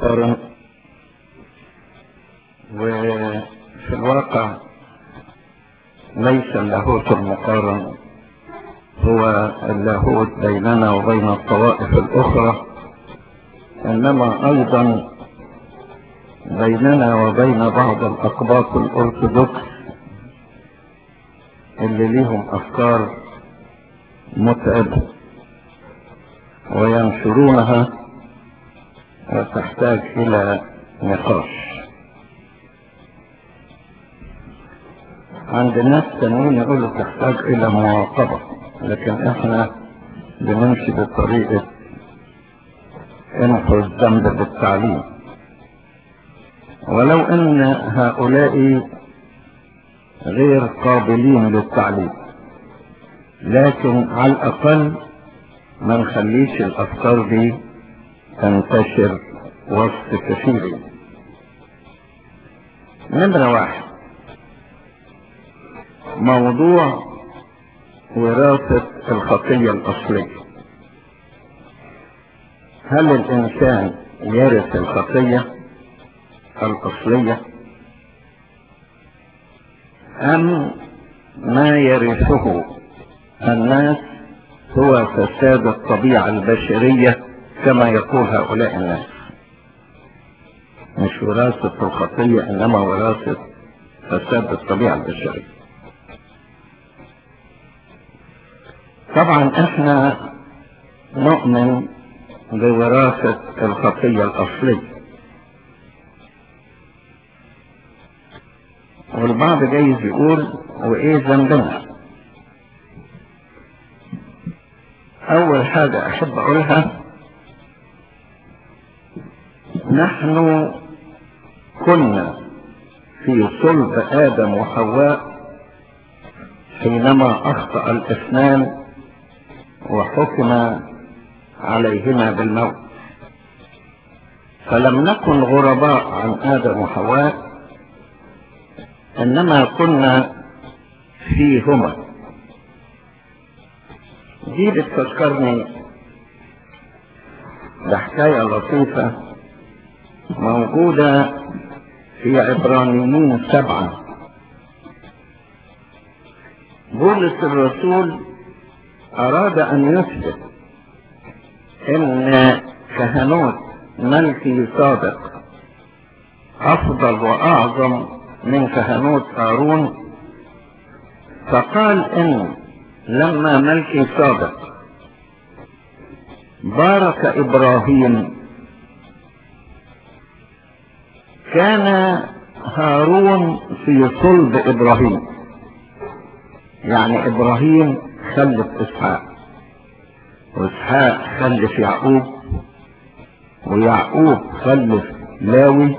المقارن، وفي الواقع ليس اللاهوت المقارن هو اللاهوت بيننا وبين الطوائف الأخرى، إنما أيضا بيننا وبين بعض الأقباط الأرثوذكس اللي ليهم أفكار متعبة وينشرونها وتحتاج إلى نقاش. عند الناس تانيين يقولوا تحتاج إلى مراقبة، لكن إحنا بنمشي بطريقة انحو الذنب بالتعليم، ولو ان هؤلاء غير قابلين للتعليم، لكن على الاقل ما نخليش الافكار دي تنتشر وسط كثيرين. نمرة 1، موضوع وراثة الخطية الأصلية. هل الإنسان يرث الخطية الأصلية أم ما يرثه الناس هو فساد الطبيعة البشرية كما يقول هؤلاء الناس؟ مش وراثة الخطية إنما وراثة فساد الطبيعة البشرية. طبعا احنا نؤمن بوراثة الخطية الأصلية، والبعض جايز يقول وإيه ذنبنا؟ أول حاجة أحب أقولها، نحن كنا في صلب آدم وحواء حينما أخطأ الاثنان وحكم عليهما بالموت، فلم نكن غرباء عن آدم وحواء، إنما كنا فيهما. دي بتفكرني بحكاية لطيفة موجودة في عبرانيين 7. بولس الرسول أراد أن يثبت إن كهنوت ملكي صادق أفضل وأعظم من كهنوت هارون، فقال إن لما ملكي صادق بارك إبراهيم كان هارون في صلب إبراهيم، يعني إبراهيم خلف إسحاق، وإسحاق خلف يعقوب، ويعقوب خلف لاوي،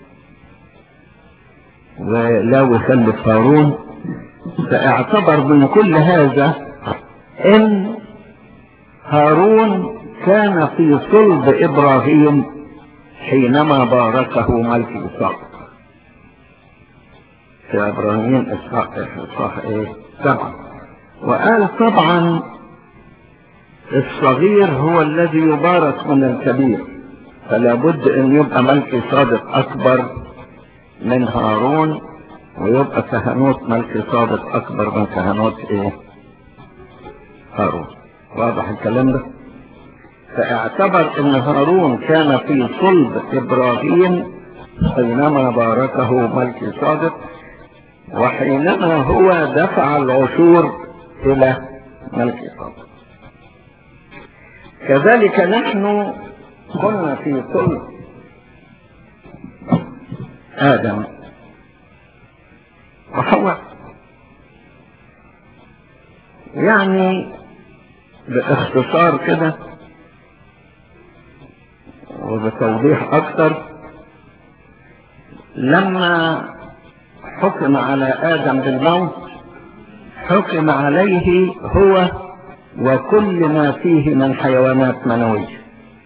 ولاوي خلف هارون. فاعتبر من كل هذا ان هارون كان في صلب ابراهيم حينما باركه ملك صادق. في عبرانيين اصحاح 7. وقال طبعا الصغير هو الذي يبارك من الكبير، فلا بد ان يبقى ملك صادق اكبر من هارون، ويبقى كهنوت ملك صادق اكبر من كهنوت هارون. واضح الكلام ده؟ فاعتبر ان هارون كان في صلب ابراهيم حينما باركه ملك صادق، وحينما هو دفع العشور الى ملك صادق. كذلك نحن كنا في صلب آدم وحواء. يعني باختصار كده وبتوضيح أكثر، لما حكم على آدم بالموت حكم عليه هو وكل ما فيه من حيوانات منوية،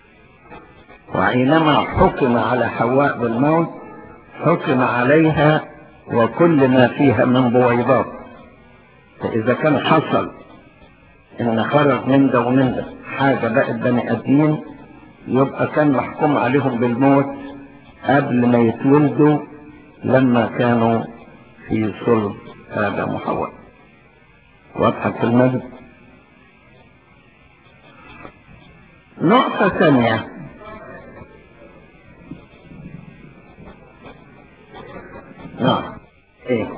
وحينما حكم على حواء بالموت حكم عليها وكل ما فيها من بويضات. فإذا كان حصل إن خرج من ده ومن ده حاجة بقت بني آدمين، يبقى كان محكوم عليهم بالموت قبل ما يتولدوا لما كانوا في صلب آدم وحواء. واضحة في المجد. نقطة ثانية، ايه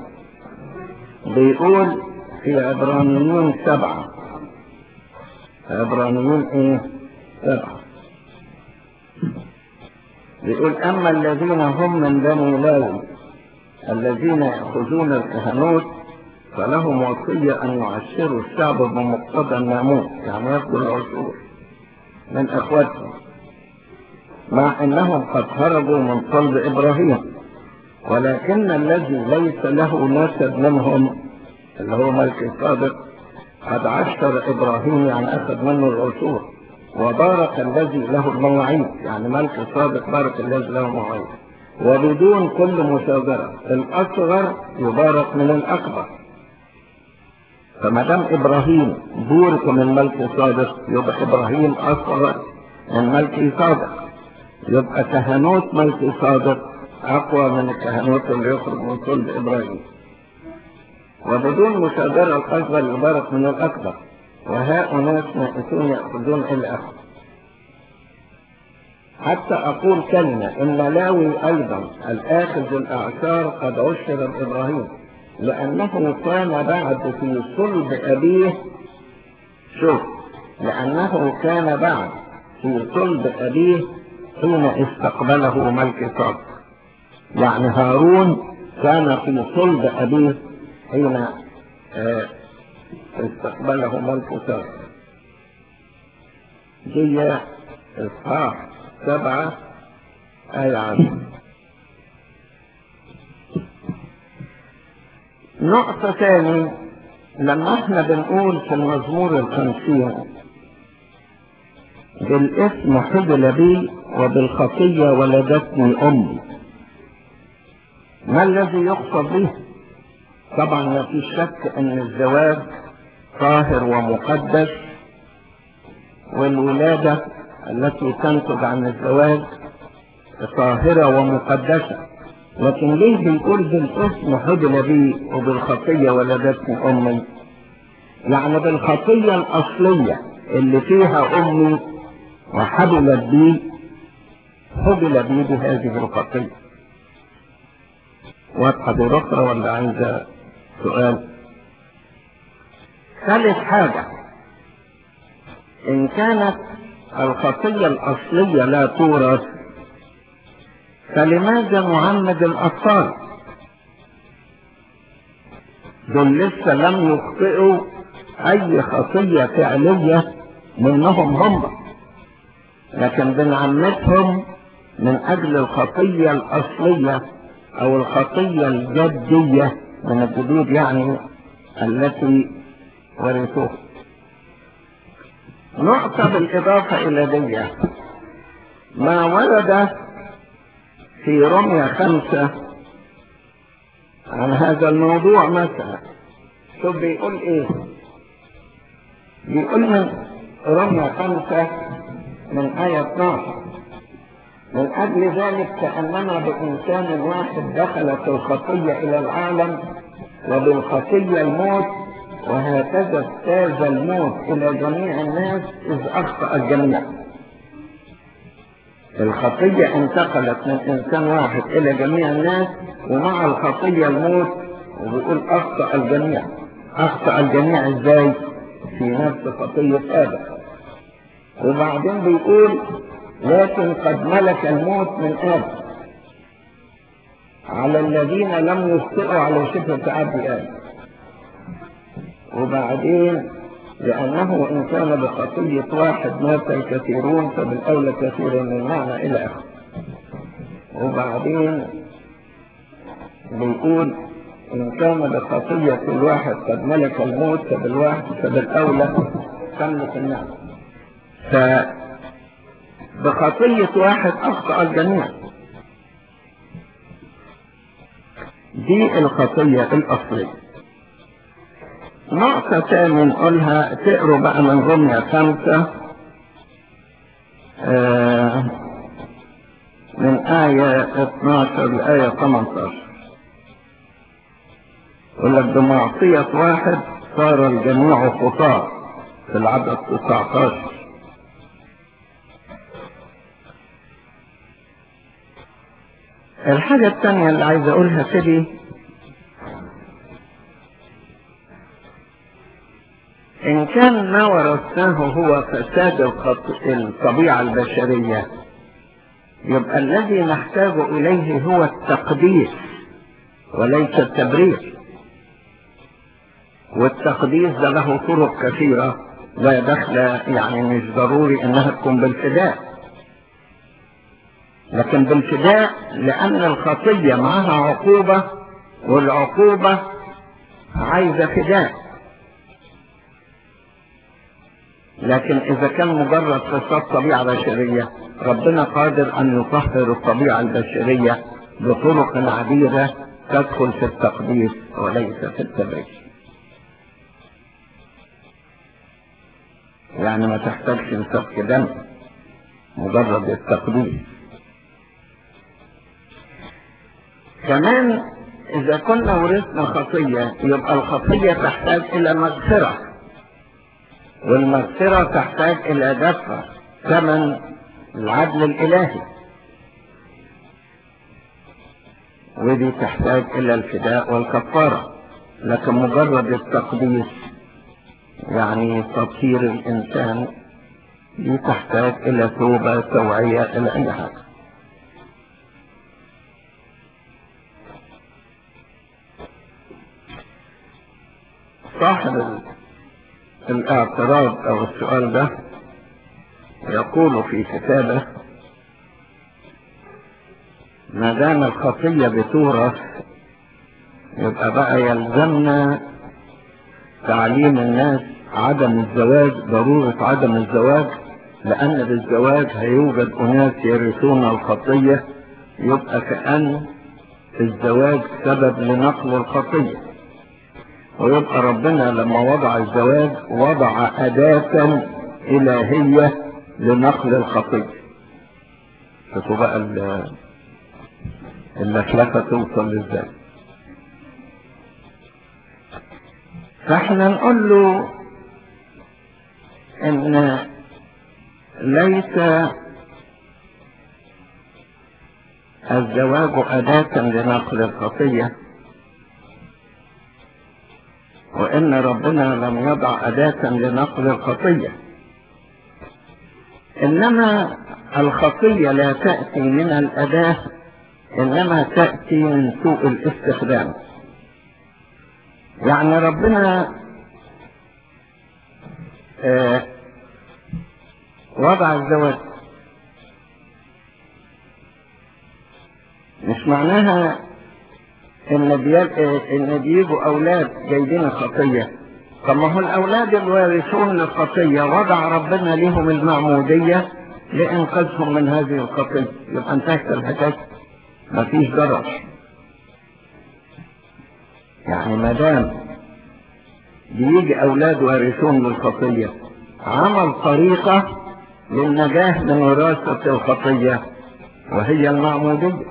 بيقول في عبرانيين 7، عبرانيين 7 بيقول اما الذين هم من بني لاوي الذين يأخذون الكهنوت فلهم وصية ان يعشروا الشعب بمقتضى الناموس، يعني ياخذوا العشور من اخواتهم، مع انهم قد خرجوا من صلب ابراهيم، ولكن الذي ليس له نسب منهم اللي هو ملكي صادق قد عشر ابراهيم، يعني اخذ منه العشور، وبارك الذي له المواعيد، يعني ملكي صادق بارك الذي له المواعيد، وبدون كل مشاجرة الاصغر يبارك من الاكبر. فما دام ابراهيم بورك من ملكي صادق يبقى ابراهيم اصغر من ملكي صادق، يبقى كهنوت ملكي صادق اقوى من الكهنوت اللي يخرج من صلب ابراهيم. وبدون مشاجرة الاصغر يبارك من الاكبر، وهؤلاء نائسون يأخذون الى اخر. حتى اقول كلمة ان لاوي ايضا الاخذ الاعشار قد عشر بابراهيم، لانه كان بعد في صلب ابيه، شوف، لانه كان بعد في صلب ابيه حين استقبله ملك صادق، يعني هارون كان في صلب ابيه حين استقبله ملك صادق. دي اصحاح 7 آية 10. نقطة ثانية، لما احنا بنقول في المزمور 50 بالاسم حبل بي وبالخطية ولدتني أمي، ما الذي يقصد به؟ طبعا ما في شك ان الزواج طاهر ومقدس، والولادة التي تنتج عن الزواج طاهرة ومقدسة، لكن ليه بيقول بالاسم حبل بي وبالخطية ولدتني أمي؟ يعني بالخطية الأصلية اللي فيها أمي وحبلت بي، حبل بي بهذه الخطية. واضحة دي أخرى ولا عايزة سؤال؟ ثالث حاجة، إن كانت الخطية الأصلية لا تورث فلماذا نعمد الأطفال؟ دول لسه لم يخطئوا أي خطية فعلية منهم هم، لكن بنعمدهم من أجل الخطية الأصلية أو الخطية الجدية من الجدود، يعني التي ورثوها. نقطة بالإضافة إلى دي، ما ورد في رمية 5 عن هذا الموضوع مثلا، شوف بيقول ايه؟ بيقول من رمية 5 من آية 12: من أجل ذلك كأننا بإنسان واحد دخلت الخطية إلى العالم وبالخطية الموت، وهكذا اجتاز الموت إلى جميع الناس إذ أخطأ الجميع. الخطية انتقلت من إنسان واحد إلى جميع الناس، ومع الخطية الموت، وبيقول أخطأ الجميع. أخطأ الجميع إزاي؟ في نفس خطية آدم. وبعدين بيقول لكن قد ملك الموت من آدم على الذين لم يخطئوا على شبه عبد آدم. وبعدين لأنه إن كان بخطية واحد مات الكثيرون فبالأولى كثير من المعنى إلى آخره. وبعدين بيقول إن كان بخطية الواحد قد ملك الموت فبالأولى تملك النعمة. فبخطية واحد أخطأ الجميع. دي الخطية الأصلية. نقطة ثانية نقولها، تقروا بقى من رمية 5 من آية آية 12 لآية 18. يقول لك بمعصية واحد صار الجميع خطاة في العدد 19. الحاجة الثانية اللي عايز اقولها كده، ان كان ما ورثناه هو فساد الطبيعة البشرية، يبقى الذي نحتاج اليه هو التقديس وليس التبرير. والتقديس ده له طرق كثيرة لا دخل، يعني مش ضروري انها تكون بالفداء، لكن بالفداء لان الخطية معها عقوبة، والعقوبة عايزة فداء. لكن اذا كان مجرد فساد طبيعة بشرية، ربنا قادر ان يطهر الطبيعة البشرية بطرق عديدة تدخل في التقديس وليس في التبرير. يعني ما تحتاجش لسفك دم، مجرد التقديس. كمان اذا كنا ورثنا خطية، يبقى الخطية تحتاج الى مغفرة، والمغفرة تحتاج الى دفع ثمن العدل الالهي، ودي تحتاج الى الفداء والكفارة. لكن مجرد التقديس يعني تطهير الانسان، دي تحتاج الى توبة، توعية، الى اي حاجة. صاحب الاعتراض او السؤال ده يقول في كتابه: ما دام الخطية بتورث، يبقى بقى يلزمنا تعليم الناس عدم الزواج، ضرورة عدم الزواج، لأن بالزواج هيوجد أناس يرثون الخطية، يبقى كأن الزواج سبب لنقل الخطية. ويبقى ربنا لما وضع الزواج وضع أداة إلهية لنقل الخطية. شوفوا بقى اللفلفة توصل للذات. فاحنا نقول له ان ليس الزواج أداة لنقل الخطية، وإن ربنا لم يضع أداة لنقل الخطية، إنما الخطية لا تأتي من الأداة، إنما تأتي من سوء الاستخدام. يعني ربنا وضع الزواج، مش معناها ان بيجوا اولاد جايبين خطية. طب ما هو الاولاد الوارثون للخطية وضع ربنا لهم المعمودية لانقاذهم من هذه الخطية، يبقى انتهت الحكاية، مفيش ضرر. يعني ما دام بيجي اولاد وارثون للخطية، عمل طريقة للنجاة من وراثة الخطية وهي المعمودية.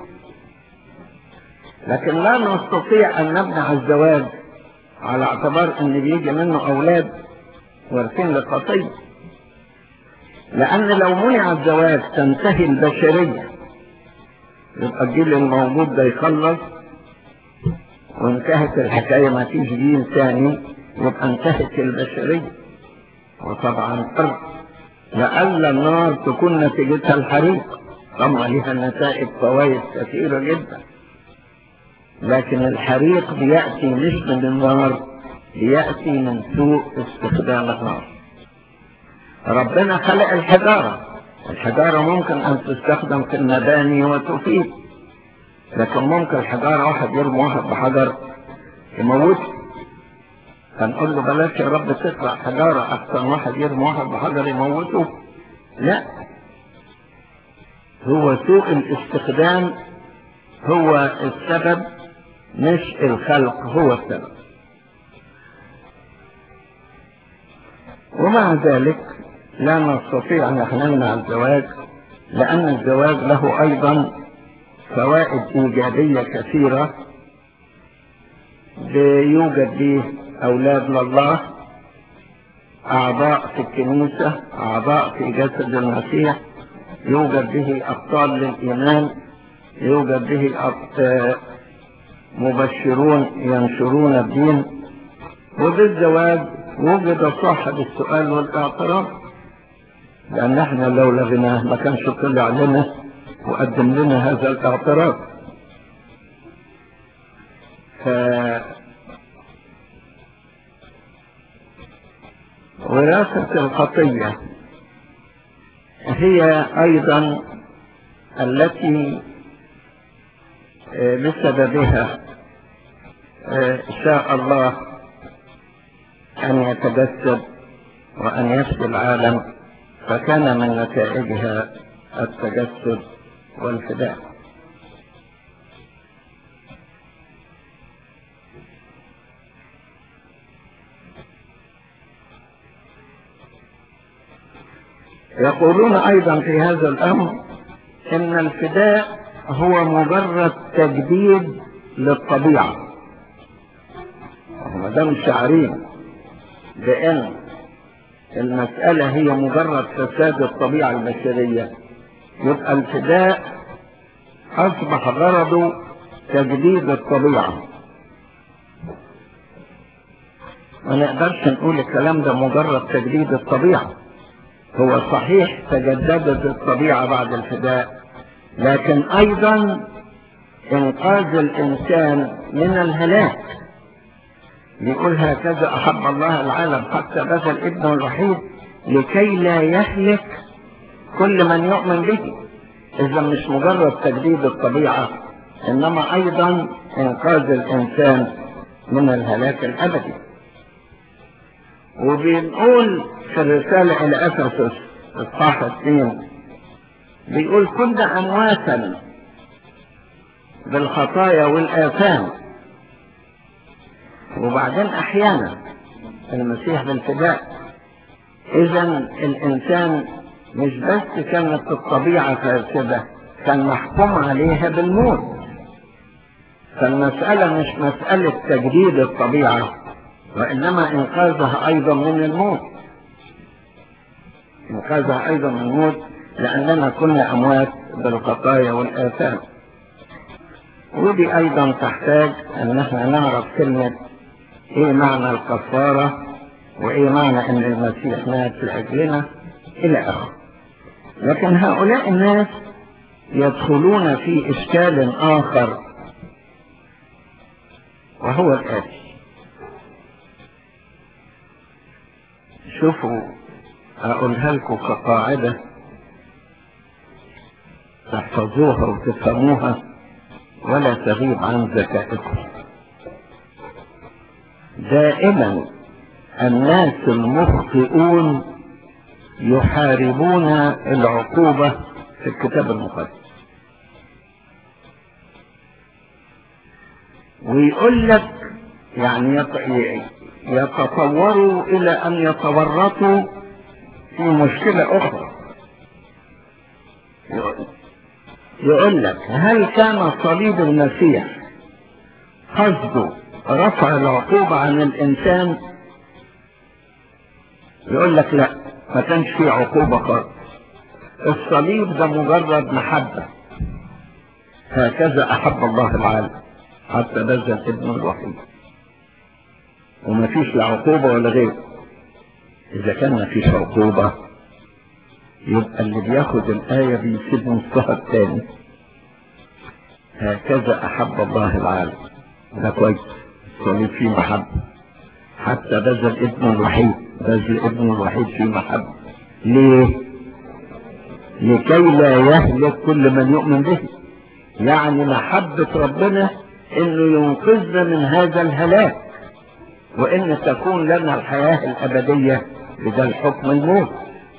لكن لا نستطيع ان نمنع الزواج على اعتبار ان بيجي منه اولاد وارثين للخطية، لان لو منع الزواج تنتهي البشرية، يبقى الجيل الموجود ده يخلص وانتهت الحكاية، ما فيش جيل ثاني، يبقى انتهت البشرية. وطبعا لألا النار تكون نتيجتها الحريق، طبعا لها نتائج فوائد كثيرة جدا، لكن الحريق بيأتي مش من النار، بيأتي من سوء استخدام النار. ربنا خلق الحجارة ممكن أن تستخدم في المباني وتفيد، لكن ممكن الحجارة واحد يرمي واحد بحجر يموته، هنقول له بلاش يا رب تطلع حجارة أحسن واحد يرمي واحد بحجر يموته؟ لا، هو سوء الاستخدام هو السبب، مش الخلق هو السبب. ومع ذلك لا نستطيع أن نمنع الزواج، لأن الزواج له أيضا فوائد إيجابية كثيرة. بيوجد به أولاد لله، أعضاء في الكنيسة، أعضاء في جسد المسيح، يوجد به أبطال للإيمان، يوجد به مبشرون ينشرون الدين. وبالزواج وجد صاحب السؤال والاعتراف، لأن احنا لو لغيناه ما كانش طلع لنا وقدم لنا هذا الاعتراف. وراثة الخطية هي أيضا التي بسببها شاء الله أن يتجسد وأن يفدي العالم، فكان من نتائجها التجسد والفداء. يقولون أيضا في هذا الأمر إن الفداء هو مجرد تجديد للطبيعة. ما دام شاعرين بأن المسألة هي مجرد فساد الطبيعة البشرية، يبقى الفداء أصبح غرضه تجديد الطبيعة. ما نقدرش نقول الكلام ده مجرد تجديد الطبيعة. هو صحيح تجددت الطبيعة بعد الفداء، لكن أيضا إنقاذ الإنسان من الهلاك. يقول هكذا أحب الله العالم حتى بذل ابنه الوحيد لكي لا يهلك كل من يؤمن به. إذا مش مجرد تجديد الطبيعة، إنما أيضا إنقاذ الإنسان من الهلاك الأبدي. وبنقول في الرسالة إلى أفسس إصحاح 2 بيقول كنا أمواتا بالخطايا والآثام، وبعدين أحيانا المسيح بالفداء. إذا الإنسان مش بس كانت الطبيعة فاسدة، كان محكوم عليها بالموت. فالمسألة مش مسألة تجديد الطبيعة، وإنما إنقاذها أيضا من الموت. إنقاذها أيضا من الموت، لأننا كنا أموات بالخطايا والآثام. ودي أيضا تحتاج أن احنا نعرف كلمة إيه معنى الكفارة، وإيه معنى أن المسيح مات لأجلنا إلى آخره. لكن هؤلاء الناس يدخلون في إشكال آخر، وهو الآتي. شوفوا، أقولها لكم كقاعدة تحفظوها وتفهموها ولا تغيب عن ذكائكم. دائما الناس المخطئون يحاربون العقوبة في الكتاب المقدس، ويقول لك يعني يتطوروا إلى أن يتورطوا في مشكلة أخرى. يقول لك هل كان صليب المسيح قصده رفع العقوبة عن الإنسان؟ يقول لك لا، ما كانش فيه عقوبة خالص. الصليب ده مجرد محبة. هكذا أحب الله العالم حتى بذل ابنه الوحيد، وما فيش لا عقوبة ولا غير. إذا كان ما فيش عقوبة يبقى اللي بياخد الآية بيسيب نصها الثاني. هكذا أحب الله العالم، ده كويس. الصليب فيه محبة حتى بذل ابنه الوحيد، بذل ابنه الوحيد فيه محبة. ليه؟ لكي لا يهلك كل من يؤمن به. يعني محبة ربنا انه ينقذنا من هذا الهلاك، وان تكون لنا الحياة الابدية بدل حكم الموت.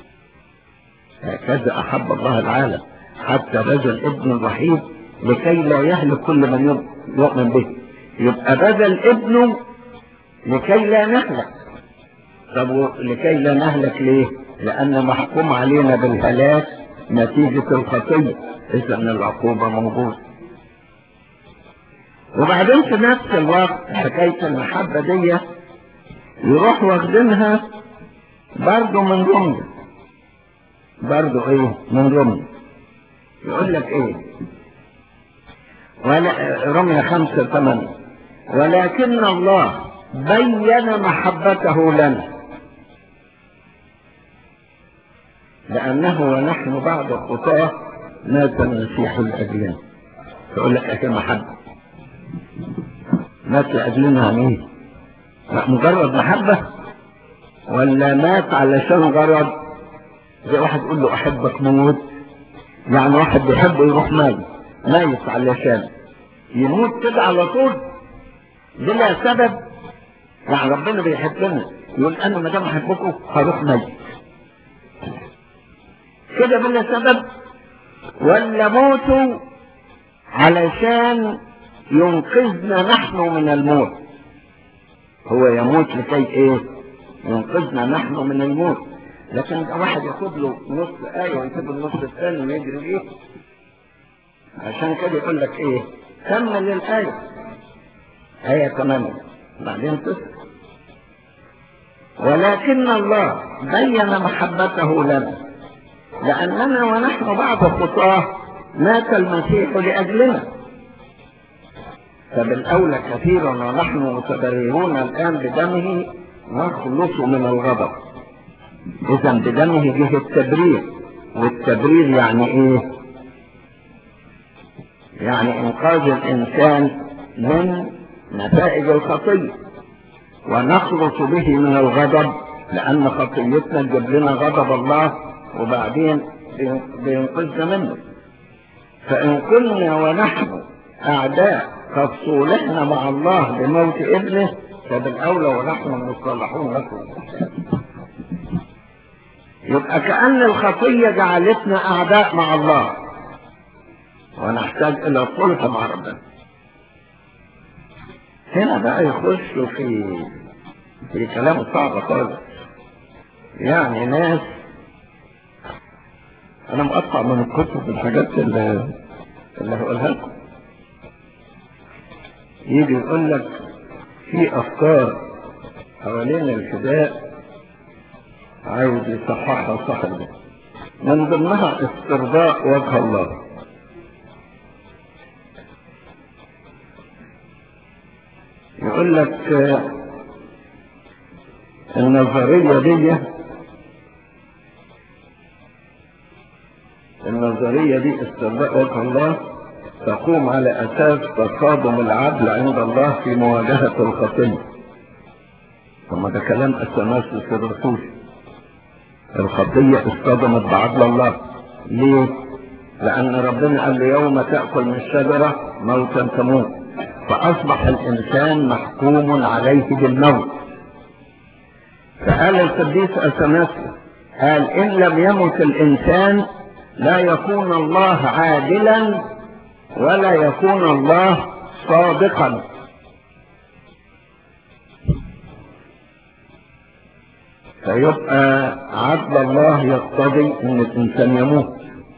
هكذا احب الله العالم حتى بذل ابنه الوحيد لكي لا يهلك كل من يؤمن به. يبقى بذل ابنه لكي لا نهلك. طب لكي لا نهلك ليه؟ لأن محكوم علينا بالهلاك نتيجة الخطية. إذا العقوبة موجودة. وبعدين في نفس الوقت حكاية المحبة دي يروح واخدينها برضو من رمز، برضو ايه من رمز. يقول لك ايه رمية 5:8 ولكن الله بين محبته لنا لأنه ونحن بعد خطاه مات المسيح لأجلنا. يقول لك ايه محبة؟ مات لأجلنا عن ايه؟ مجرد محبة ولا مات علشان غرض؟ زي واحد يقول له احبك موت، يعني واحد بيحبه يروح ميت علشان يموت كده على طول بلا سبب. يعني ربنا بيحبنا يقول انا ما دام احبكم هروح ميت كده بلا سبب، ولا موتوا علشان ينقذنا نحن من الموت؟ هو يموت لكي ايه؟ ينقذنا نحن من الموت. لكن واحد ياخد له نص آية ويسيب النص الثاني ويجري بيه. عشان كده يقول لك ايه؟ كمل الآية، آية 8 بعدين 9 ولكن الله بين محبته لنا لأننا ونحن بعد خطاه مات المسيح لأجلنا، فبالأولى كثيرا ونحن متبررون الآن بدمه نخلص من الغضب. إذا بدمه جه التبرير، والتبرير يعني إيه؟ يعني إنقاذ الإنسان من نتائج الخطية، ونخلص به من الغضب لأن خطيتنا تجيب لنا غضب الله وبعدين بينقذنا منه. فإن كنا ونحن أعداء قد صولحنا مع الله بموت ابنه فبالأولى ونحن مصطلحون لكم. يبقى كأن الخطية جعلتنا أعداء مع الله ونحتاج إلى صلح مع ربنا. هنا بقى يخشوا في كلام صعب خالص. يعني ناس أنا مقطع من الكتب الحاجات اللي هقولها لكم. يجي يقول لك في أفكار حوالين الفداء عايز يصححها صاحب ده، من ضمنها استرضاء وجه الله. يقول لك النظرية دي استرضاء وجه الله تقوم على أساس تصادم العدل عند الله في مواجهة الخطية. ثم ده كلام التماسك الرسول. الخطية اصطدمت بعدل الله. ليه؟ لأن ربنا قال له يوم تأكل من الشجرة موتا تموت، فأصبح الإنسان محكوم عليه بالموت. فقال القديس التماسك قال إن لم يمت الإنسان لا يكون الله عادلا ولا يكون الله صادقا. فيبقى عدل الله يقتضي ان الانسان يموت،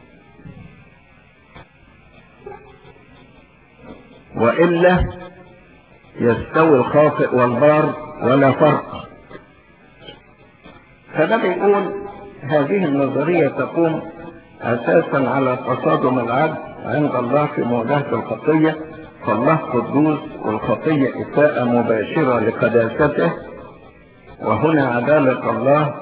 وإلا يستوي الخاطئ والبار ولا فرق. فده بيقول هذه النظرية تقوم أساسا على تصادم العدل عند الله في مواجهة الخطية، فالله قدوس والخطية إساءة مباشرة لقداسته، وهنا عدالة الله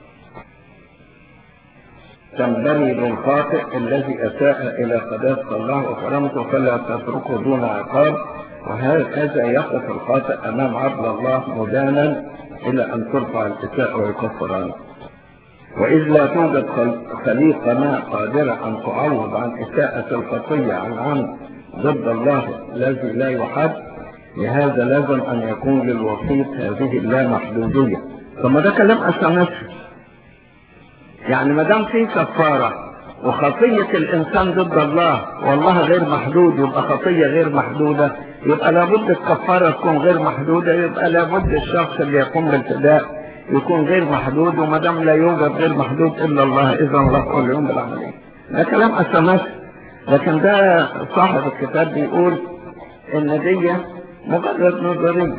تنبري للخاطئ الذي أساء إلى قداسة الله وكرامته فلا تتركه دون عقاب، وهكذا يقف الخاطئ أمام عدل الله مدانا إلى أن ترفع الإساءة ويكفر عنه. وإذ لا توجد خليقة ما قادرة أن تعوض عن إساءة الخطية عن عمد ضد الله الذي لا يحد، لهذا لازم أن يكون للوسيط هذه اللامحدودية. ثم ده كلام أسانسي. يعني ما دام في كفارة وخطية الإنسان ضد الله والله غير محدود، يبقى خطية غير محدودة، يبقى لابد الكفارة تكون غير محدودة، يبقى لابد الشخص اللي يقوم بالفداء يكون غير محدود، وما دام لا يوجد غير محدود إلا الله إذا الله كل يوم بالعملية. ده كلام أسانسي. لكن ده صاحب الكتاب بيقول ان دي مجرد نظرية.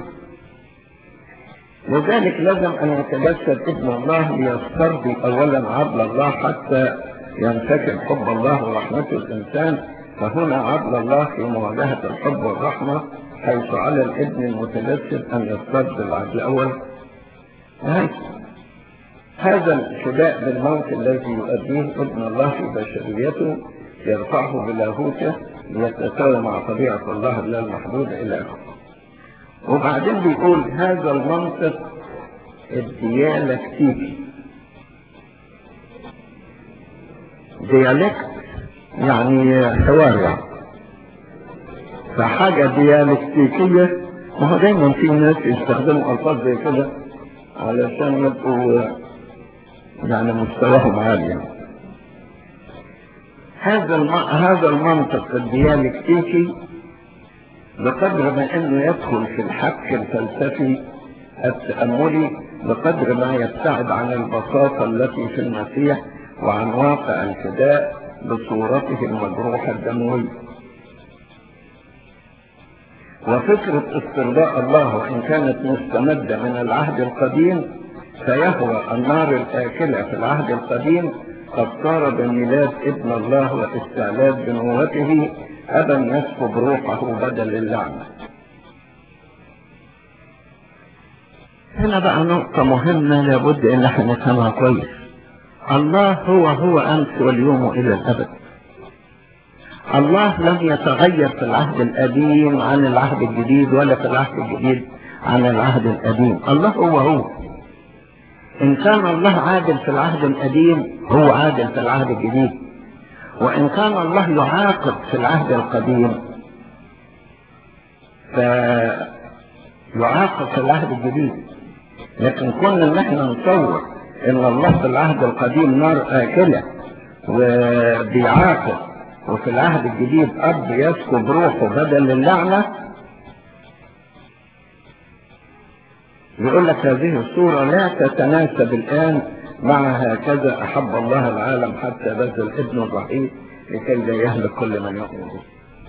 لذلك لازم ان يتجسد ابن الله ليسترضي اولا عدل الله حتى ينتشر حب الله ورحمته الانسان. فهنا عدل الله في مواجهة الحب والرحمة، حيث على الابن المتجسد ان يسترضي العدل الاول. هذا الفداء بالموت الذي يؤديه ابن الله في بشريته يرفعه بلاهوته ليتساوى مع طبيعة الله لا المحدود إلى آخره. وبعدين بيقول هذا المنطق الديالكتيكي. ديالكت يعني حوار يعني، فحاجة ديالكتيكية. وهو دايما في ناس يستخدموا ألفاظ زي كده علشان يبقوا يعني مستواهم عالي يعني. هذا المنطق الديالكتيكي بقدر ما انه يدخل في الحك الفلسفي التأملي، بقدر ما يبتعد عن البساطة التي في المسيح وعن واقع الفداء بصورته المجروحة الدموية. وفكرة استرضاء الله وإن كانت مستمدة من العهد القديم، فيهوى النار الآكلة في العهد القديم قد صار بميلاد ابن الله واستعلاد بنوته أبا يسكب روحه بدل اللعنة. هنا بقى نقطة مهمة لابد ان احنا نفهمها كويس. الله هو أمس واليوم إلى الأبد. الله لم يتغير في العهد القديم عن العهد الجديد، ولا في العهد الجديد عن العهد القديم. الله هو. إن كان الله عادل في العهد القديم هو عادل في العهد الجديد، وإن كان الله يعاقب في العهد القديم فيعاقب في العهد الجديد. لكن كنا ان احنا نصور ان الله في العهد القديم نار آكلة وبيعاقب، وفي العهد الجديد أب يسكب روحه بدل اللعنة، يقول لك هذه الصورة لا تتناسب الآن مع هكذا أحب الله العالم حتى بذل ابنه الوحيد لكي لا يهلك كل من يؤمن به.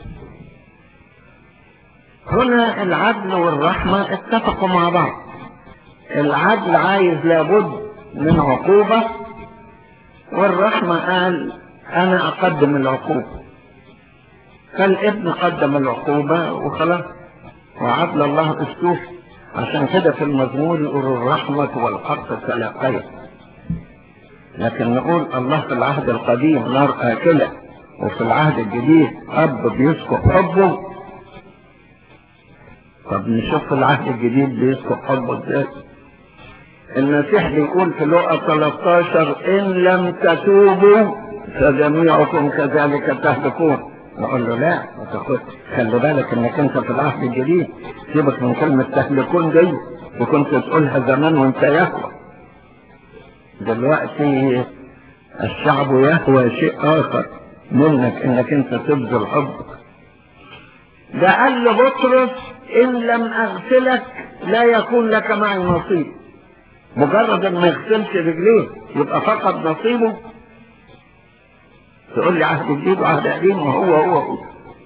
هنا العدل والرحمة اتفقوا مع بعض. العدل عايز لابد من عقوبة، والرحمة قال أنا أقدم العقوبة، فالابن قدم العقوبة وخلاص، وعدل الله استوفى. عشان كده في المزمور يقول الرحمة والحق تلاقيا. لكن نقول الله في العهد القديم نار آكلة، وفي العهد الجديد أب بيسكب حبه. طب نشوف في العهد الجديد بيسكب حبه ازاي. المسيح بيقول في لوقا 13 إن لم تتوبوا فجميعكم كذلك تهلكون. نقول له لا، ما تاخدش، خلي بالك انك انت في العهد الجديد، سيبك من كلمة تهلكون دي وكنت تقولها زمان وانت يهوى. دلوقتي الشعب يهوى شيء اخر منك، انك انت تبذل حبك. ده قال لبطرس ان لم اغسلك لا يكون لك معي نصيب. مجرد ان ما يغسلش رجليه يبقى فقد نصيبه. تقول لي عهد جديد وعهد قديم، وهو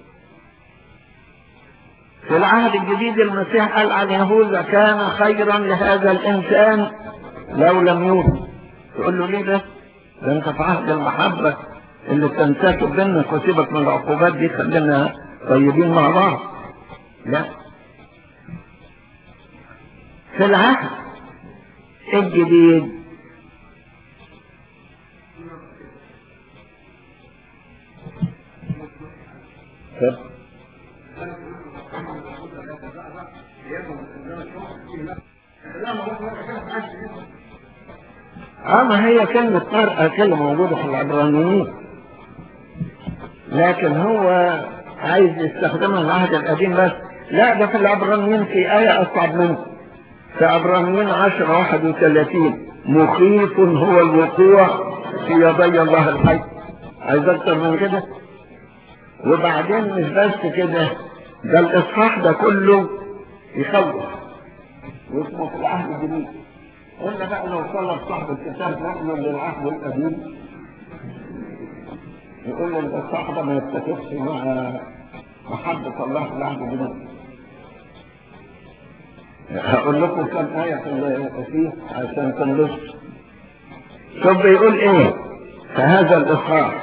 في العهد الجديد المسيح قال عن يهوذا كان خيرا لهذا الانسان لو لم يولد. تقول له ليه ده انت في عهد المحبة اللي تنتسب بينك وسيبك من العقوبات دي، خلينا طيبين مع بعض. لا، في العهد الجديد ما هي كلمة نار آكلة موجودة في العبرانيين، لكن هو عايز يستخدمها العهد القديم بس. لا، ده في العبرانيين في آية أصعب منه، في عبرانيين 10:31 مخيف هو الوقوع في يدي الله الحي. عايز أكتر من كده؟ وبعدين مش بس كده، ده الإصحاح ده كله يخوف، واسمه في العهد الجديد. قلنا بقى لو طلب صاحب الكتاب مؤمن للعهد القديم يقول له الإصحاح ده ما يتفقش محبة الله في العهد الجديد. هقول لكم كم آية فيه عشان تنبسطوا. شوف بيقول ايه في هذا الإصحاح،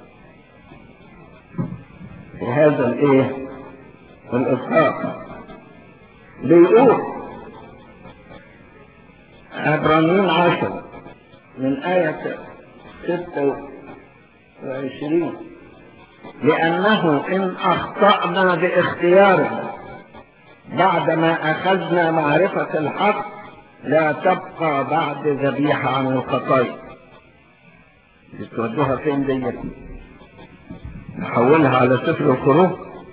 في هذا الايه الإصحاح. بيقول عبرانيين 10 من آية 26: لأنه إن أخطأنا باختيارنا بعدما أخذنا معرفة الحق لا تبقى بعد ذبيحة عن الخطايا. بتودوها فين دي؟ نحولها على سفر الخروج.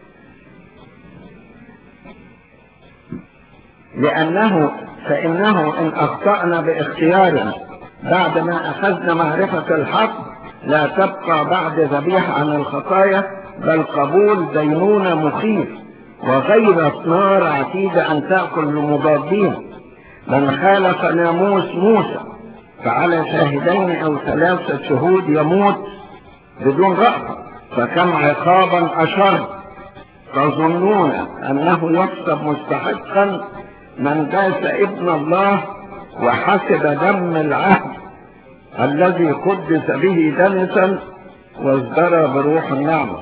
فإنه إن أخطأنا باختيارنا بعدما أخذنا معرفة الحق لا تبقى بعد ذبيحة عن الخطايا، بل قبول دينونة مخيف وغيرة نار عتيدة أن تأكل المضادين. من خالف ناموس موسى فعلى شاهدين أو 3 شهود يموت بدون رأفة، فكم عقابا أشر. تظنون أنه يحسب مستحقا من داس ابن الله وحسب دم العهد الذي قدس به دنسا وازدرى بروح النعمة؟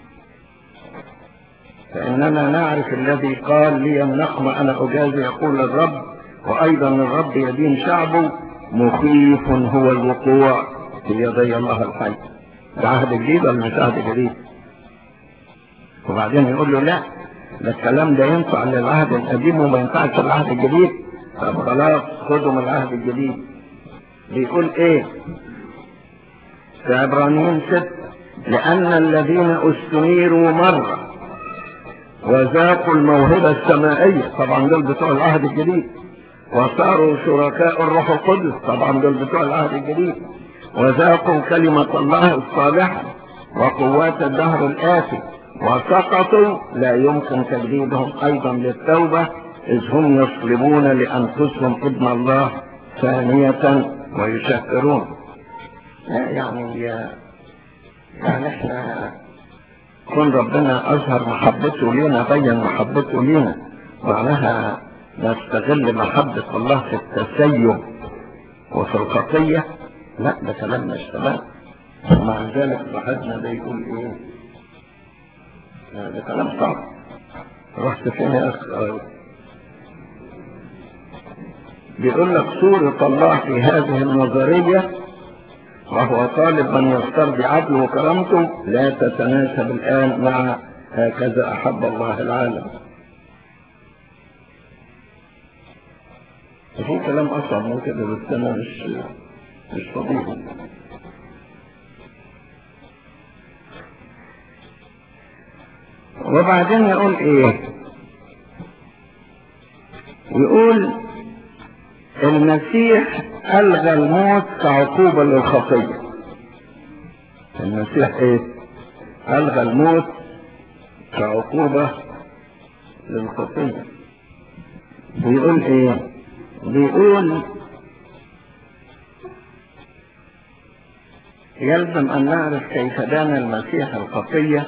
فإننا نعرف الذي قال لي النقمة أنا أجازي يقول الرب، وأيضا الرب يدين شعبه، مخيف هو الوقوع في يدي الله الحي. ده عهد جديد ولا مش عهد جديد؟ وبعدين يقول له لا، ده الكلام ده ينفع للعهد القديم وما ينفعش للعهد الجديد. طب خلاص خدوا من العهد الجديد. بيقول ايه في عبرانيين 6: لأن الذين استنيروا مرة وذاقوا الموهبة السمائية، طبعا دول بتوع العهد الجديد، وصاروا شركاء الروح القدس، طبعا دول بتوع العهد الجديد، وذاقوا كلمة الله الصالحة وقوات الدهر الآتي وسقطوا، لا يمكن تجديدهم أيضا للتوبة، إذ هم يصلبون لأنفسهم ابن الله ثانية ويشكرون. يعني احنا كون ربنا أظهر محبته لنا، بين محبته لنا، معناها نستغل محبة الله في التسيب وفي الخطية؟ لا، ده كلام مش تمام. ومع ذلك صاحبنا ده يقول ايه؟ ده كلام صعب. رحت فين يا أخي؟ بيقول لك صورة الله في هذه النظرية وهو طالب من يسترضي عدله وكرامته لا تتناسب الآن مع هكذا أحب الله العالم. في كلام أصعب من كده بس أنا مش طبيعي. وبعدين يقول ايه؟ يقول المسيح ألغى الموت كعقوبة للخطية. المسيح ايه؟ ألغى الموت كعقوبة للخطية. بيقول ايه؟ بيقول يلزم أن نعرف كيف دان المسيح الخطية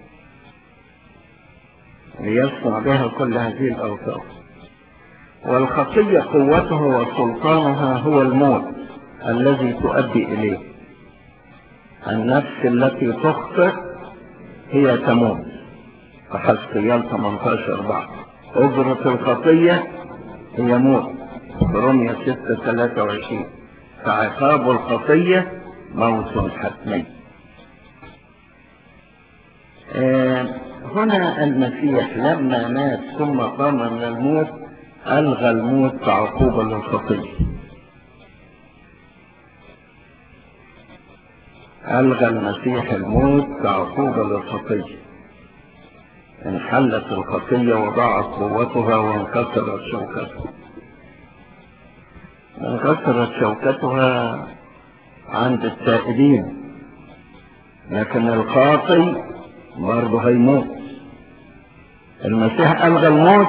ليصنع بها كل هذه الأوصاف. والخطية قوتها وسلطانها هو الموت الذي تؤدي إليه. النفس التي تخطئ هي تموت. فحزقيال 18:4 أجرة الخطية هي موت. رومية 6:23 فعقاب الخطية موت حتمي. هنا المسيح لما مات ثم قام من الموت ألغى الموت كعقوبة للخطية. ألغى المسيح الموت كعقوبة للخطية. انحلت الخطية وضاعت قوتها وانكسرت شوكتها. انكسرت شوكتها عند التائبين، لكن الخاطئ برضه هيموت. المسيح ألغى الموت.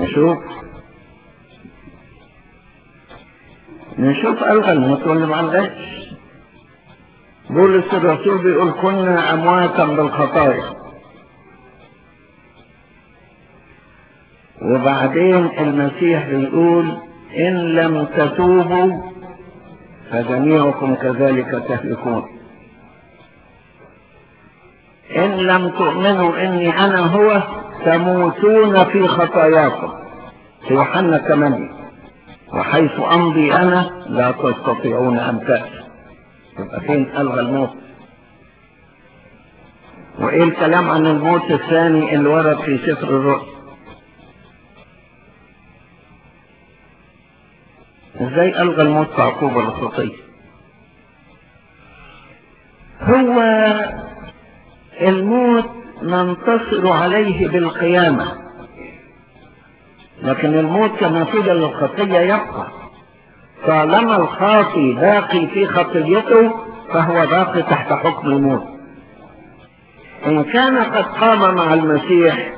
نشوف ألغى الموت ولا ما ألغاش. بولس الرسول بيقول كنا أمواتا بالخطايا وبعدين المسيح بيقول إن لم تتوبوا فجميعكم كذلك تهلكون. إن لم تؤمنوا إني أنا هو تموتون في خطاياكم، في يوحنا 8. وحيث أمضي أنا لا تستطيعون أن تأتوا. يبقى فين ألغى الموت؟ وإيه الكلام عن الموت الثاني اللي ورد في سفر الرؤيا؟ إزاي ألغى الموت كعقوبة للخطية؟ هو الموت ننتصر عليه بالقيامة، لكن الموت كنتيجة للخطية يبقى. طالما الخاطي باقي في خطيته فهو باقي تحت حكم الموت. إن كان قد قام مع المسيح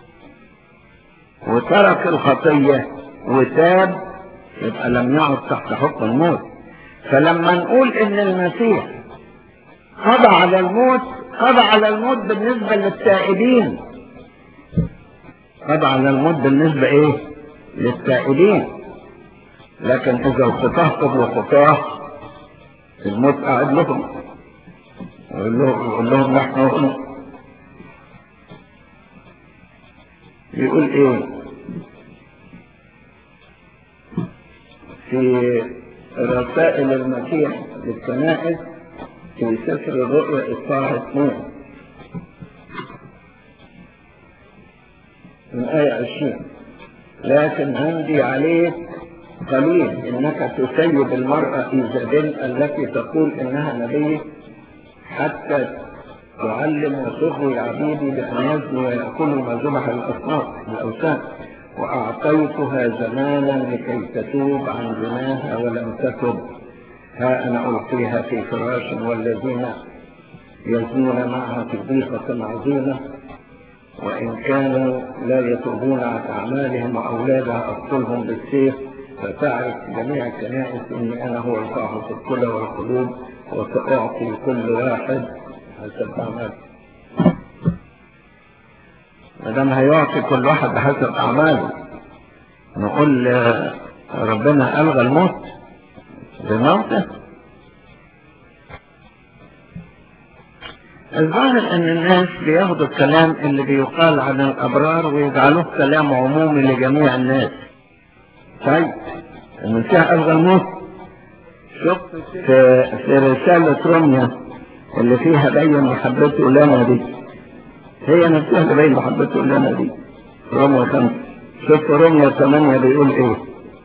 وترك الخطية وتاب يبقى لم يعد تحت حكم الموت. فلما نقول إن المسيح قضى على الموت، قضى على الموت بالنسبة للتائبين. قضى على الموت بالنسبة إيه؟ للتائبين. لكن إذا الخطاه قبل خطاه الموت قاعد لهم، يقول لهم نحن هنا. يقول إيه في رسائل المسيح للكنائس في سفر الرؤيا إصحاح 2 من آية 20: لكن عندي عليك قليل إنك تسيب المرأة إيزابيل التي تقول إنها نبي، حتى تعلم وتغوي عبيدي بأن يزنوا ويأكلوا ما ذبح الأوثان، وأعطيتها زمانا لكي تتوب عن زناها ولم تتب. ها أنا ألقيها في فراش، والذين يزنون معها في ضيقة عظيمة، وإن كانوا لا يتوبون عن أعمالهم وأولادها أقتلهم بالسيف. فتعرف جميع الكنائس إني أنا هو الفاحص الكلى والقلوب، وسأعطي كل واحد حسب أعماله. مادام هيعطي كل واحد بحسب أعماله، نقول ربنا ألغى الموت بموته؟ الظاهر ان الناس بياخدوا الكلام اللي بيقال عن الابرار ويجعلوه كلام عمومي لجميع الناس. طيب المسيح ألغى الموت. شفت في رسالة روميا اللي فيها بين محبته لنا دي، هي نفسها اللي بين محبته لنا دي، روميا 5. شفت روميا 8 بيقول ايه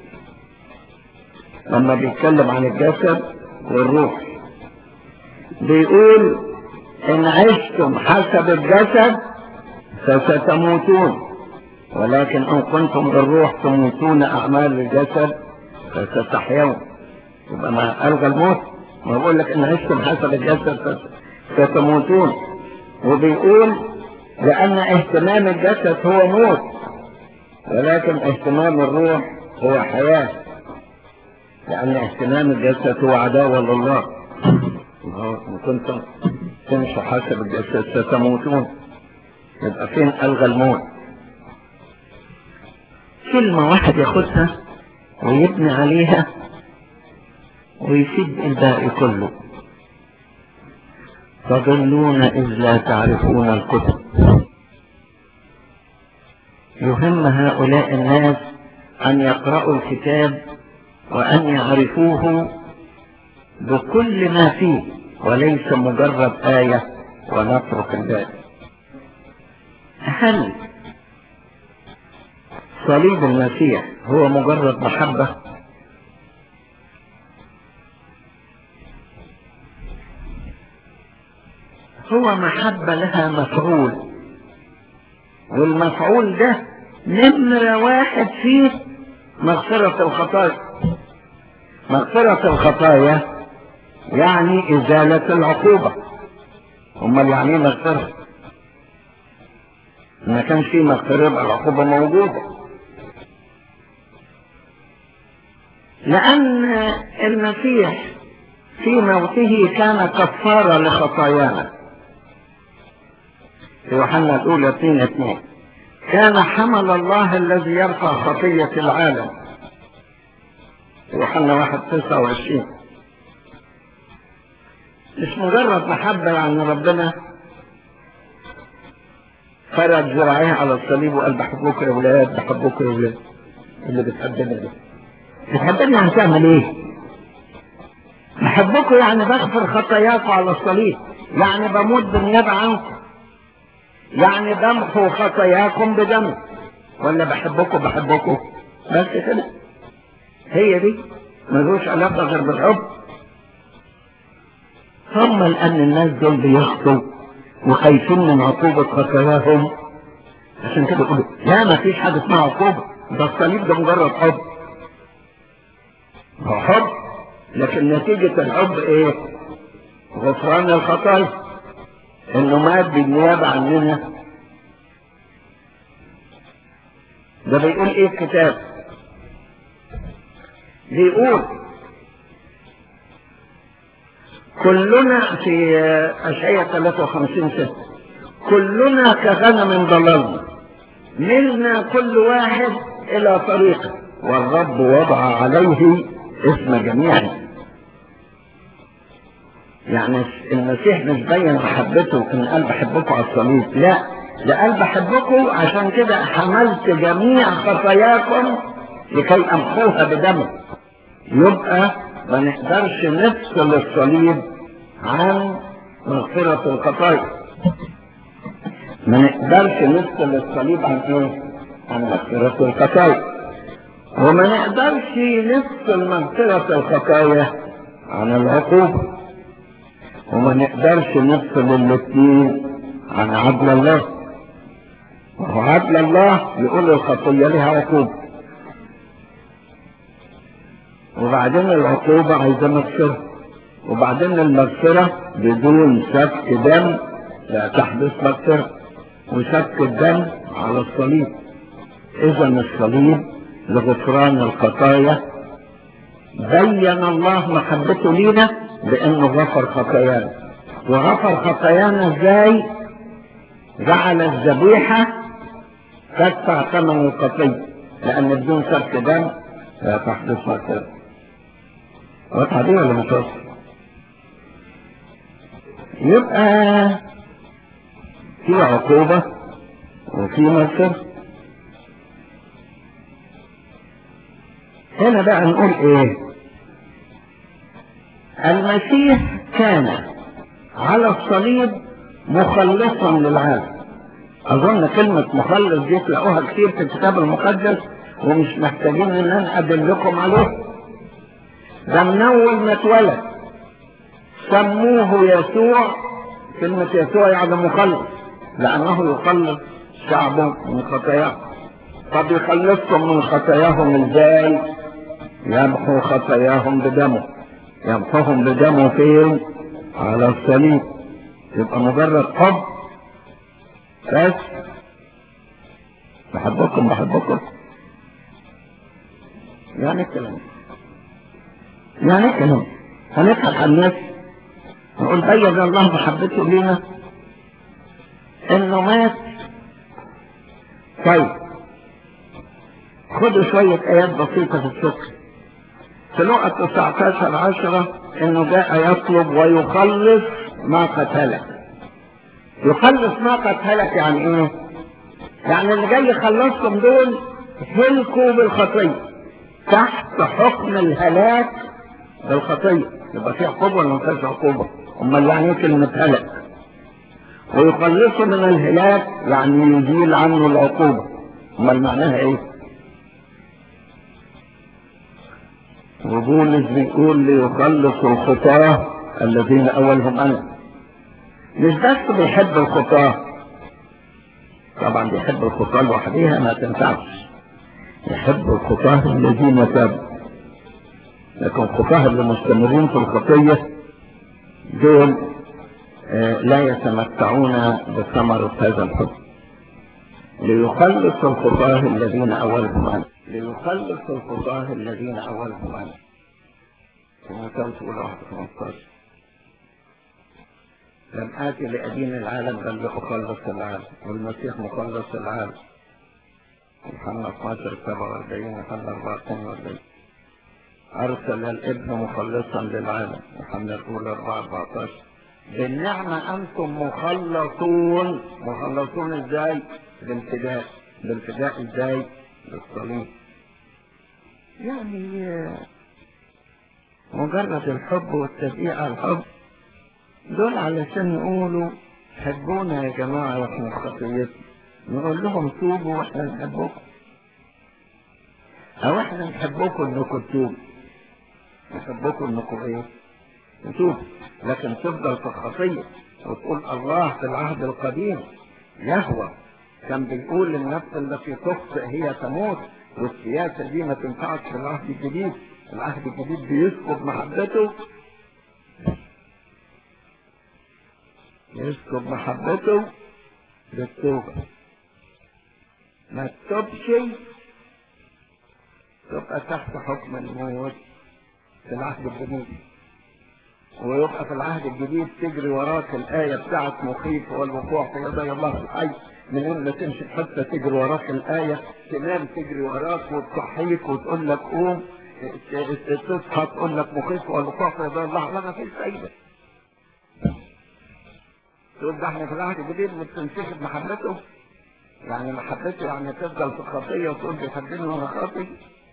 لما بيتكلم عن الجسد والروح؟ بيقول إن عشتم حسب الجسد فستموتون، ولكن إن كنتم بالروح تموتون أعمال الجسد فستحيون. يبقى ما ألغى الموت، ما بقول لك إن عشتم حسب الجسد فستموتون. وبيقول لأن اهتمام الجسد هو موت، ولكن اهتمام الروح هو حياة، لأن اهتمام الجسد هو عداوة لله. إن كنتم تمشوا حسب الجسد ستموتون. يبقى فين ألغى الموت؟ كلمة واحد ياخدها ويبني عليها ويسد الباقي كله. تضلون إذ لا تعرفون الكتب. يهم هؤلاء الناس أن يقرأوا الكتاب وأن يعرفوه بكل ما فيه، وليس مجرد آية ونترك الباقي. هل صليب المسيح هو مجرد محبة؟ هو محبة لها مفعول، والمفعول ده نمرة واحد فيه مغفرة الخطايا. مغفرة الخطايا يعني إزالة العقوبة. امال يعني مغفرة؟ ما كانش فيه مغفرة يبقى العقوبة موجودة، لأن المسيح في موته كان كفارة لخطايانا. في يوحنا الأولى 2:2 كان حمل الله الذي يرفع خطية العالم. يوحنا 1:29. مش مجرد محبة يعني ربنا فرد ذراعيه على الصليب وقال بحبكم يا ولاد، بحبكم يا ولاد. اللي بتحبني ده بتحبني يعني تعمل ايه؟ بحبكم يعني بغفر خطاياكم على الصليب، يعني بموت بالنيابة عنكم، يعني بمحو خطاياكم بدم. ولا بحبكم بس كده؟ هي دي ملوش علاقة غير بالحب. ثم لأن الناس دول بيخطوا وخايفين من عقوبة خطاياهم، عشان كده يقولوا لا ما فيش حاجة اسمها عقوبة، ده الصليب ده مجرد حب. هو حب، لكن نتيجة الحب ايه؟ غفران الخطايا، انه مات بالنيابة عننا. ده بيقول ايه الكتاب؟ بيقول كلنا في أشعياء 53:6 كلنا كغنم ضللنا، ملنا كل واحد إلى طريقه، والرب وضع عليه اسم جميعنا. يعني المسيح مش بين محبته ان قال بحبكم على الصليب، لا، ده قال بحبكم عشان كده حملت جميع خطاياكم لكي امحوها بدمه. يبقى ما نقدرش نفصل الصليب عن مغفرة الخطايا. ما نقدرش نفصل الصليب عن ايه؟ عن مغفرة الخطايا. وما نقدرش نفصل مغفرة الخطايا عن العقوبة. وما نقدرش نفصل الاثنين عن عدل الله. وهو عدل الله يقول الخطية لها عقوبة، وبعدين العقوبة عايزة مغفرة، وبعدين المغفرة بدون سفك دم لا تحدث مغفرة، وسفك الدم على الصليب. إذا الصليب لغفران الخطايا. بين الله محبته لينا بأنه غفر خطايانا. وغفر خطايانا ازاي؟ جعل الذبيحة تدفع ثمن الخطية، لأن بدون سفك دم لا تحدث مغفرة. واضحة دي ولا مش واضحة؟ يبقى في عقوبة وفي مغفرة. هنا بقى نقول ايه؟ المسيح كان على الصليب مخلصا للعالم. اظن كلمة مخلص دي تلاقوها كتير في الكتاب المقدس، ومش محتاجين ان انا ادلكم عليه. ده من اول ما اتولد سموه يسوع. كلمة يسوع يعني مخلص، لانه يخلص شعبه من خطاياهم. طب يخلصهم من خطاياهم ازاي؟ يمحو خطاياهم بدمه. يمحوهم بدمه فين؟ على الصليب. يبقى مجرد حب بس. بحبكم يعني الكلام هنضحك على الناس نقول بين الله محبته لينا انه مات. طيب خدوا شوية ايات بسيطة في الفقه. في لقا 19:10 انه جاء يطلب ويخلص ما قد هلك. يخلص ما قد هلك يعني ايه؟ يعني اللي جاي يخلصكم دول هلكوا بالخطية، تحت حكم الهلاك بالخطية. يبقى في عقوبة ولا ما فيش عقوبة؟ امال يعني ايه كلمة هلك؟ ويخلصه من الهلاك يعني يزيل عنه العقوبة. امال معناها ايه؟ وبولس بيقول ليخلص الخطاة الذين اولهم انا. مش بس بيحب الخطاة، طبعا بيحب الخطاة لوحديها ما تنفعش، يحب الخطاة الذين تابوا. لكن الخطاة اللي مستمرين في الخطية دول لا يتمتعون بثمرة هذا الحب. ليخلص الخطاة الذين أولهم أنا. ليخلص الخطاة الذين أولهم أنا. كما كان تقول 1:15 لم آتي لأدين العالم بل لأخلص العالم. والمسيح مخلص العالم. يوحنا 12:47 يوحنا 4:42. أرسل الابن مخلصا للعالم يوحنا الأولى 4:14. بالنعمة أنتم مخلصون. مخلصون إزاي؟ بالفداء. بالفداء إزاي؟ بالصليب. يعني مجرد الحب والتشجيع على الحب دول علشان يقولوا حبونا يا جماعة واحنا في خطيتنا، نقول لهم توبوا واحنا نحبكم، او احنا نحبكم انكم تتوبوا، نحبكم انكم ايه؟ تتوبوا. لكن تفضل في الخطية وتقول الله في العهد القديم يهوى كان بيقول للنفس التي تخطئ هي تموت، والسياسة دي ما تنفعش في العهد الجديد. العهد الجديد بيسكب محبته، يسكب محبته بالتوبة. ما تتوبش تبقى تحت حكم الموت في العهد الجديد، ويبقى في العهد الجديد تجري وراك الآية بتاعت مخيف والوقوع في يدي الله الحي. من يوم ما تمشي حتى تجري وراك الآية، تنام تجري وراك وتصحيك وتقول لك قوم، تصحى تقول لك مخيف والوقوع في يدي الله. لا، ما فيش فايدة. تقول ده احنا في العهد الجديد بتنسحب محبته، يعني محبته يعني تفضل في الخطية وتقول بيحبني وانا خاطي.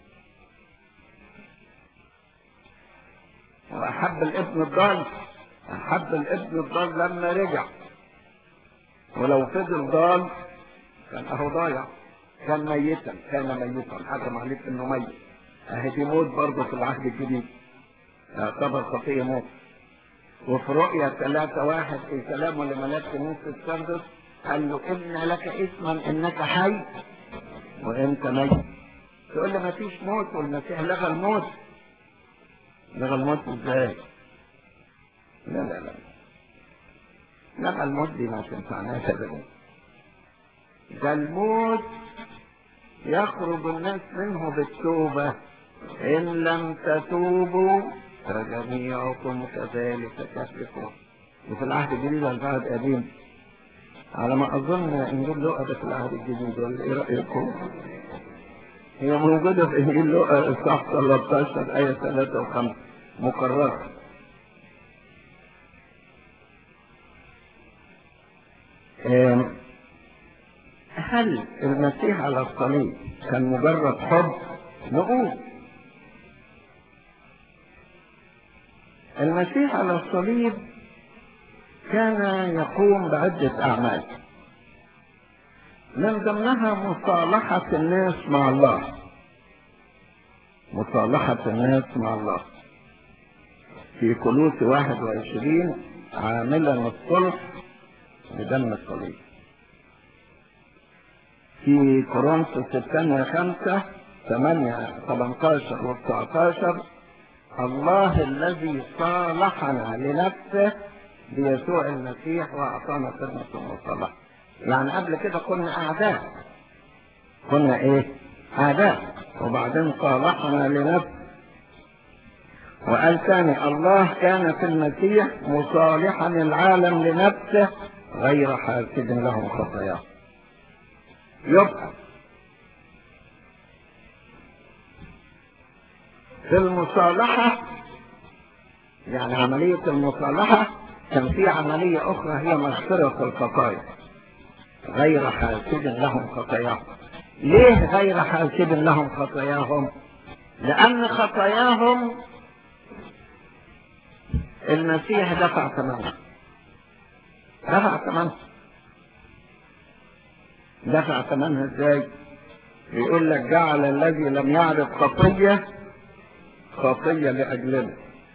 وأحب الابن الضال، أحب الابن الضال لما رجع، ولو فضل ضال كان أهو ضايع، كان ميتا، كان ميتا، حكم عليك إنه ميت. أهي دي موت برضه في العهد الجديد، يعتبر خطية موت. وفي رؤيا 3:1 في كلامه لملاك كنيسة سردس قال له إن لك اسما إنك حي وأنت ميت. تقول لي ما فيش موت والمسيح لغى الموت. لغى الموت إزاي؟ لا لا لا، لغى الموت دي ما تنفعناش أبدا. ده الموت يخرج الناس منه بالتوبة، إن لم تتوبوا فجميعكم كذلك تهلكون. وفي العهد الجديد والعهد القديم على ما أظن إنجيل لوقا ده في العهد الجديد، ولا إيه رأيكم؟ هي موجودة في إنجيل لوقا إصحاح 13 آية 3 و5 مكررة. هل المسيح على الصليب كان مجرد حب؟ نقول المسيح على الصليب كان يقوم بعدة أعمال، من ضمنها مصالحة الناس مع الله. مصالحة الناس مع الله في كولوسي 21 عاملا الصلح بدم الصليب. في كورنثوس الثانية 5:8-18 و19 الله الذي صالحنا لنفسه بيسوع المسيح وأعطانا خدمة المصالحة. يعني قبل كده كنا أعداء، كنا إيه؟ أعداء، وبعدين صالحنا لنفسه. وقال ثاني الله كان في المسيح مصالحا العالم لنفسه غير حاسد لهم خطاياهم. يبقى في المصالحة، يعني عملية المصالحة، كان في عملية أخرى هي مغفرة الخطايا غير حاسد لهم خطاياهم. ليه غير حاسد لهم خطاياهم؟ لأن خطاياهم المسيح دفع ثمنها. دفع ثمنها. دفع ثمنها ازاي؟ يقول لك جعل الذي لم يعرف خطية خطية لأجلنا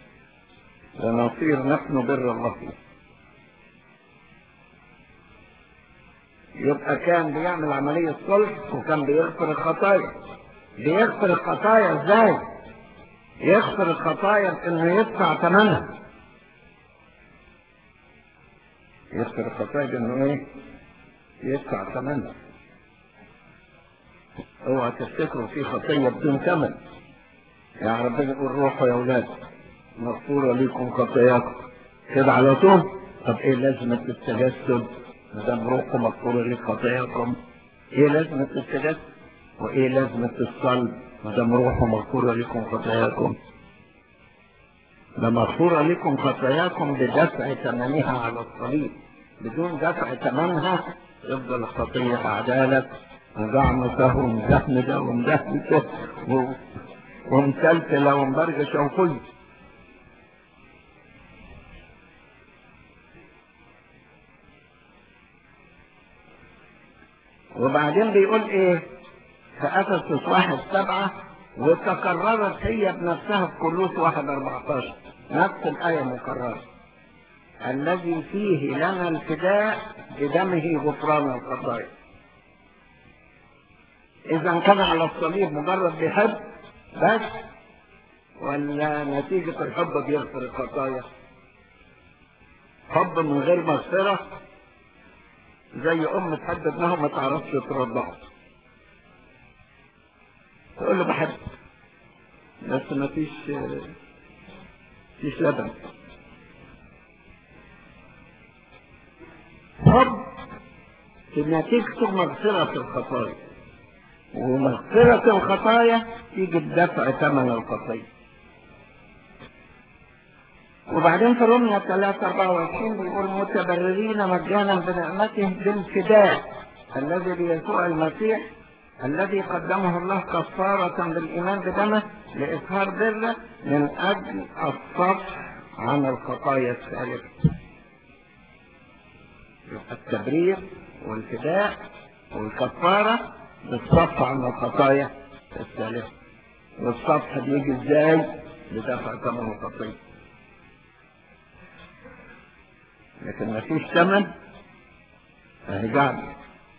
لنصير نحن بر الله فيه. يبقى كان بيعمل عملية صلح وكان بيغفر الخطايا. بيغفر الخطايا ازاي؟ يغفر الخطايا بانه يدفع ثمنها. يغفر الخطايا بانه ايه؟ يدفع ثمنها. اوعى تفتكروا في خطية بدون ثمن. يا ربنا يقول روحوا يا اولاد مغفورة لكم خطاياكم كده على طول. طب ايه لازمة التجسد ما دام روحكم مغفورة لك خطاياكم؟ ايه لازمة التجسد؟ وايه لازمة الصلب ما دام روحه مغفورة لكم خطاياكم؟ ده مغفورة لكم خطاياكم بدفع ثمنها على الصليب. بدون دفع ثمنها يفضل الخطية أعدالك وجعمته ومزهمدة ومدهمته ومسلسلة ومبرجشة وكل. وبعدين بيقول ايه في أفسس 1:7 وتكررت هي بنفسها في كولوس 1:14 نفس الآية مكررة، الذي فيه لنا الفداء بدمه غفران الخطايا. إذا كان على الصليب مجرد بيحب بس، ولا نتيجة الحب بيغفر الخطايا؟ حب من غير مغفرة زي أم تحب ابنها ما تعرفش ترضعه، تقول له بحب بس ما فيش لبن. حب في نتيجته مغفرة الخطايا، ومغفرة الخطايا تيجي بدفع ثمن الخطية. وبعدين في رومية 3:24 بيقول متبررين مجانا بنعمته بالفداء الذي بيسوع المسيح الذي قدمه الله كفارة بالإيمان بدمه لإظهار بره من أجل الصفح عن الخطايا السالفة. التبرير والفداء والكفارة بالصفح عن الخطايا السالفة. والصفح بيجي ازاي؟ بدفع ثمن الخطية. لكن ما فيش ثمن فهي جعل.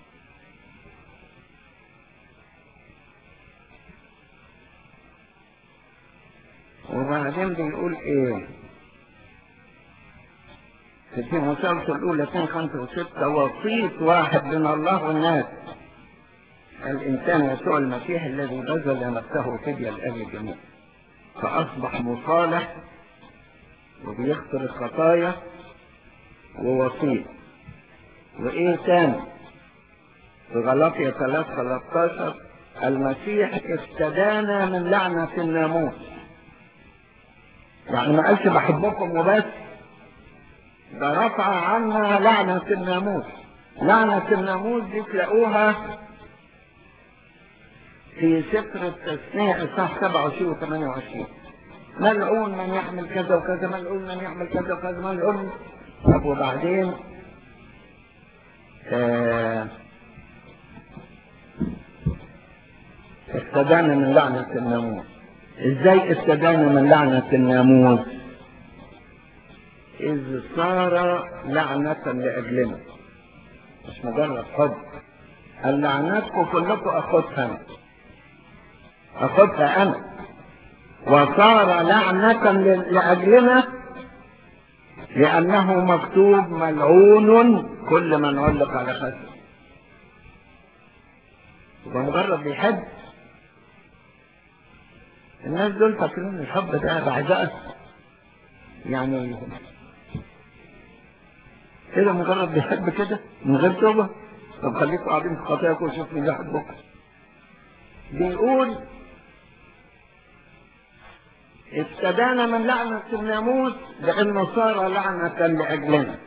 وبعدين بيقول ايه في مسلسل الأولى 2:5-6 وسيط واحد بين الله والناس الإنسان يسوع المسيح الذي بذل نفسه فدية لأجل الجميع فأصبح مصالح وبيغفر الخطايا ووسيط. وإيه تاني في غلاطية 3:13 المسيح استدان من لعنة الناموس. يعني ما قالش بحبكم وبس، ده رفع عنا لعنة الناموس. لعنة الناموس دي تلاقوها في سفر التثنية إصحاح 27 و28. ملعون من يعمل كذا وكذا، ملعون من يعمل كذا وكذا، ملعون. طب وبعدين استدان من لعنة الناموس. ازاي استدان من لعنة الناموس؟ إذ صار لعنة لأجلنا، مش مجرد حب. اللعناتكم كلكم أخذها أنا، وصار لعنة لأجلنا لأنه مكتوب ملعون كل من علق على خشبه. ومجرد بيحب. الناس دول فاكرين الحب ده بعزقة، يعني كده مجرد بيحب كده من غير توبة. طب خليكم قاعدين في خطاياكم وشوفوا مين يحبكم. بيقول استدان من لعنة الناموس لأنه صار لعنة لأجلنا،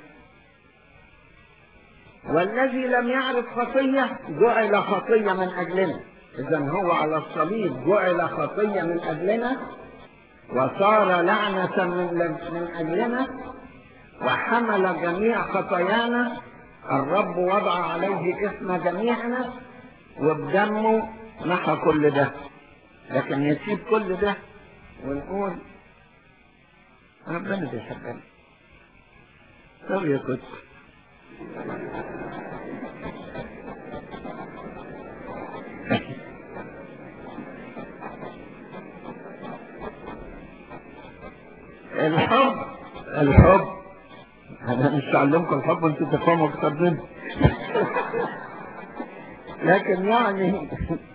والذي لم يعرف خطية جعل خطية من أجلنا. إذا هو على الصليب جعل خطية من أجلنا وصار لعنة من أجلنا وحمل جميع خطايانا. الرب وضع عليه اسم جميعنا وبدمه محى كل ده. لكن يسيب كل ده ونقول ربنا بيحبنا. طب يا كنت الحب انا مش هعلمكم الحب انتوا تفهموا اكتر مني. لكن يعني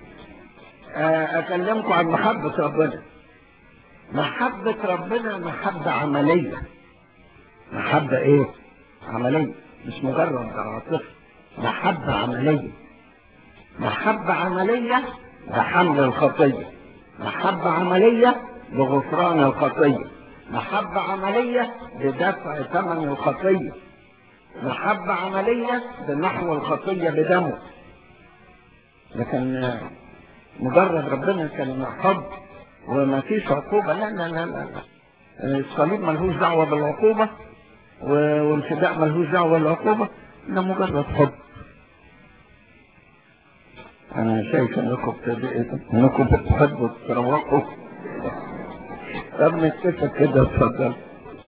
اكلمكم عن محبة ربنا. محبة ربنا محبة عملية. محبة ايه؟ عملية، مش مجرد عاطفة. محبة عملية. محبة عملية لحمل الخطية، محبة عملية لغفران الخطية، محبة عملية لدفع ثمن الخطية، محبة عملية لنحو الخطية بدمه. لكن مجرد ربنا كان حب وما فيش عقوبة، لا لا لا لا. الصليب ملهوش دعوة بالعقوبة والفداء ملهوش دعوة بالعقوبة، ده مجرد حب. أنا شايف إنكم بتحبوا تروقوا. طب نتفق كده، اتفضل.